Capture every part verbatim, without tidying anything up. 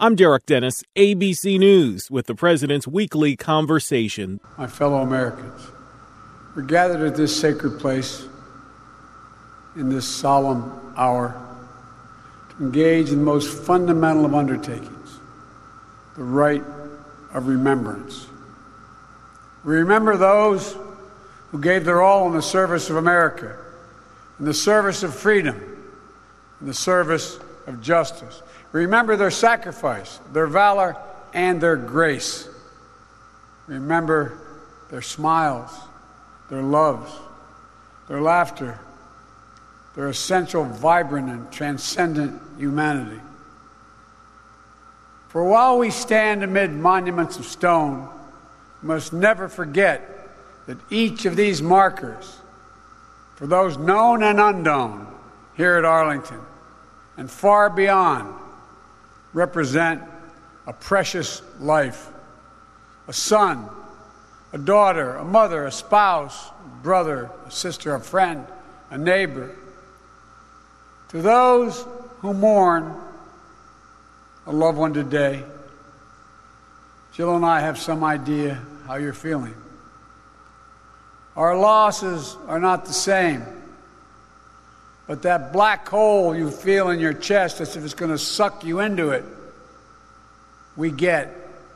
I'm Derek Dennis, A B C News, with the President's weekly conversation. My fellow Americans, we're gathered at this sacred place in this solemn hour to engage in the most fundamental of undertakings, the rite of remembrance. We remember those who gave their all in the service of America, in the service of freedom, in the service of justice. Remember their sacrifice, their valor, and their grace. Remember their smiles, their loves, their laughter, their essential, vibrant, and transcendent humanity. For while we stand amid monuments of stone, we must never forget that each of these markers, for those known and unknown here at Arlington and far beyond, represent a precious life, a son, a daughter, a mother, a spouse, a brother, a sister, a friend, a neighbor. To those who mourn a loved one today, Jill and I have some idea how you're feeling. Our losses are not the same, but that black hole you feel in your chest as if it's going to suck you into it, we get.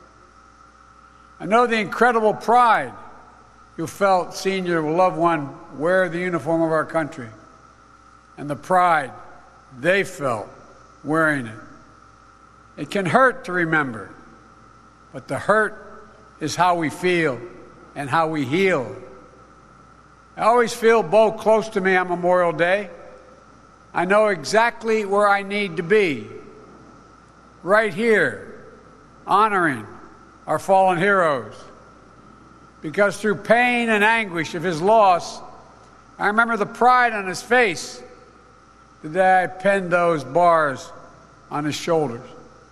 I know the incredible pride you felt seeing your loved one wear the uniform of our country, and the pride they felt wearing it. It can hurt to remember, but the hurt is how we feel and how we heal. I always feel Bo close to me on Memorial Day. I know exactly where I need to be, right here, honoring our fallen heroes. Because through pain and anguish of his loss, I remember the pride on his face the day I penned those bars on his shoulders.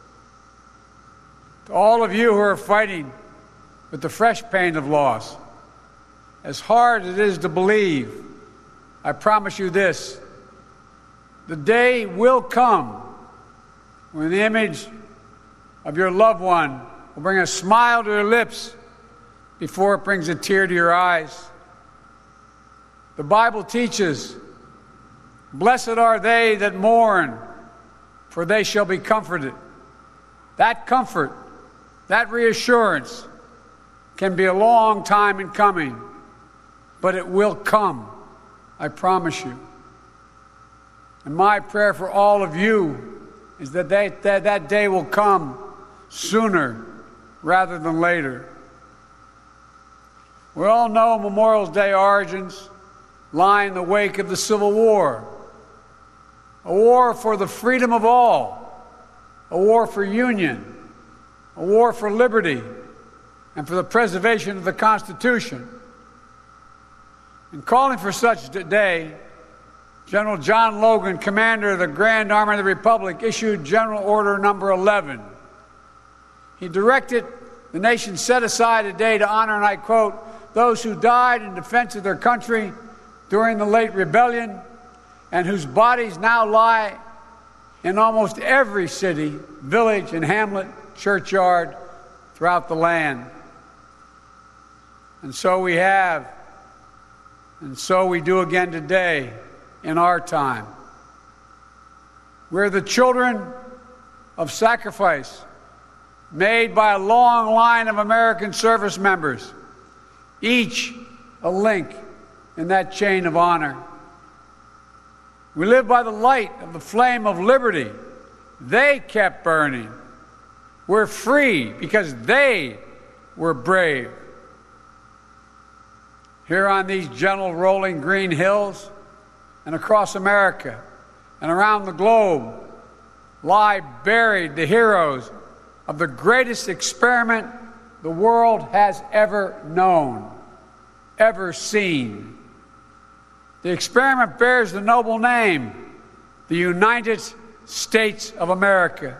To all of you who are fighting with the fresh pain of loss, as hard as it is to believe, I promise you this: the day will come when the image of your loved one will bring a smile to your lips before it brings a tear to your eyes. The Bible teaches, "Blessed are they that mourn, for they shall be comforted." That comfort, that reassurance can be a long time in coming, but it will come, I promise you. And my prayer for all of you is that they, that, that day will come sooner rather than later. We all know Memorial Day origins lie in the wake of the Civil War, a war for the freedom of all, a war for union, a war for liberty, and for the preservation of the Constitution. In calling for such a day, General John Logan, commander of the Grand Army of the Republic, issued General Order Number eleven. He directed the nation set aside a day to honor, and I quote, "those who died in defense of their country during the late rebellion and whose bodies now lie in almost every city, village, and hamlet, churchyard throughout the land." And so we have, and so we do again today in our time. We're the children of sacrifice made by a long line of American service members, each a link in that chain of honor. We live by the light of the flame of liberty they kept burning. We're free because they were brave. Here on these gentle rolling green hills and across America and around the globe lie buried the heroes of the greatest experiment the world has ever known, ever seen. The experiment bears the noble name, the United States of America.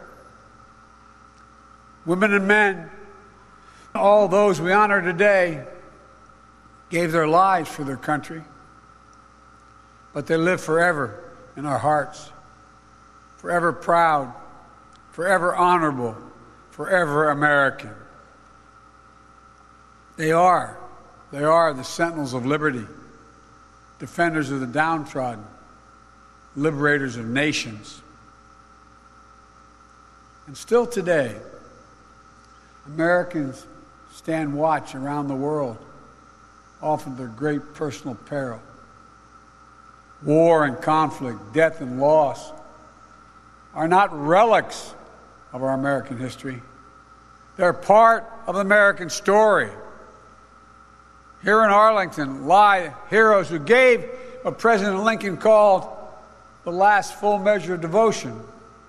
Women and men, all those we honor today, gave their lives for their country, but they live forever in our hearts, forever proud, forever honorable, forever American. They are. They are the sentinels of liberty, defenders of the downtrodden, liberators of nations. And still today, Americans stand watch around the world, often at their great personal peril. War and conflict, death and loss are not relics of our American history. They're part of the American story. Here in Arlington lie heroes who gave what President Lincoln called the last full measure of devotion.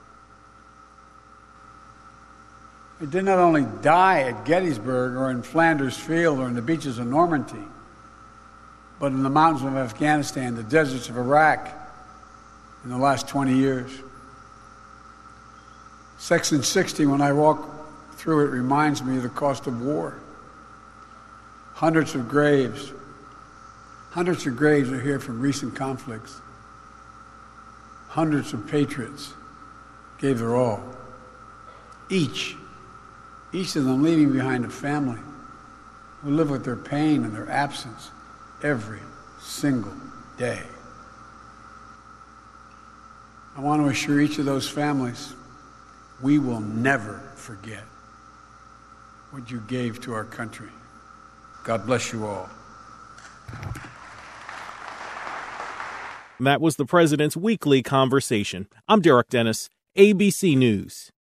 They did not only die at Gettysburg or in Flanders Field or in the beaches of Normandy, but in the mountains of Afghanistan, the deserts of Iraq in the last twenty years. Section sixty, when I walk through it, reminds me of the cost of war. Hundreds of graves. Hundreds of graves are here from recent conflicts. Hundreds of patriots gave their all. Each, each of them leaving behind a family who live with their pain and their absence every single day. I want to assure each of those families, we will never forget what you gave to our country. God bless you all. That was the president's weekly conversation. I'm Derek Dennis, A B C News.